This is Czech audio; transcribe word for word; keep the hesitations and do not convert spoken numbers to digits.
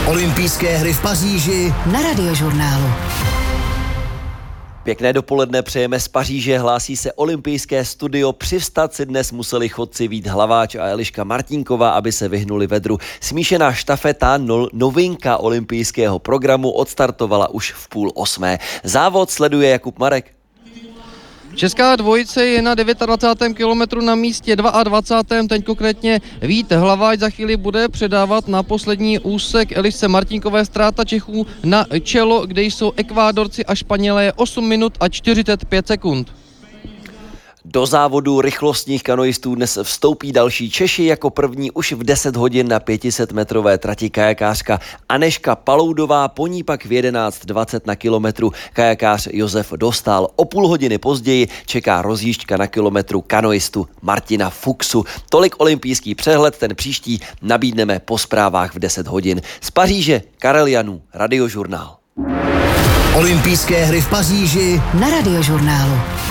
Olympijské hry v Paříži na Radiožurnálu. Pěkné dopoledne přejeme z Paříže, hlásí se olympijské studio. Přivstat si dnes museli chodci Vít Hlaváč a Eliška Martínková, aby se vyhnuli vedru. Smíšená štafeta, no, novinka olympijského programu, odstartovala už v půl osmé. Závod sleduje Jakub Marek. Česká dvojice je na dvacátém devátém kilometru na místě dvacátém druhém Teď konkrétně Vít Hlaváč za chvíli bude předávat na poslední úsek Elišce Martínkové. Ztráta Čechů na čelo, kde jsou Ekvádorci a Španělé osm minut a čtyřicet pět sekund. Do závodu rychlostních kanoistů dnes vstoupí další Češi, jako první už v deset hodin na pět set metrové trati kajakářka Anežka Paloudová, po ní pak v jedenáct dvacet na kilometru kajakář Josef Dostál. O půl hodiny později čeká rozjížďka na kilometru kanoistu Martina Fuchsu. Tolik olympijský přehled, ten příští nabídneme po zprávách v deset hodin. Z Paříže Karel Janů, Radiožurnál. Olympijské hry v Paříži na Radiožurnálu.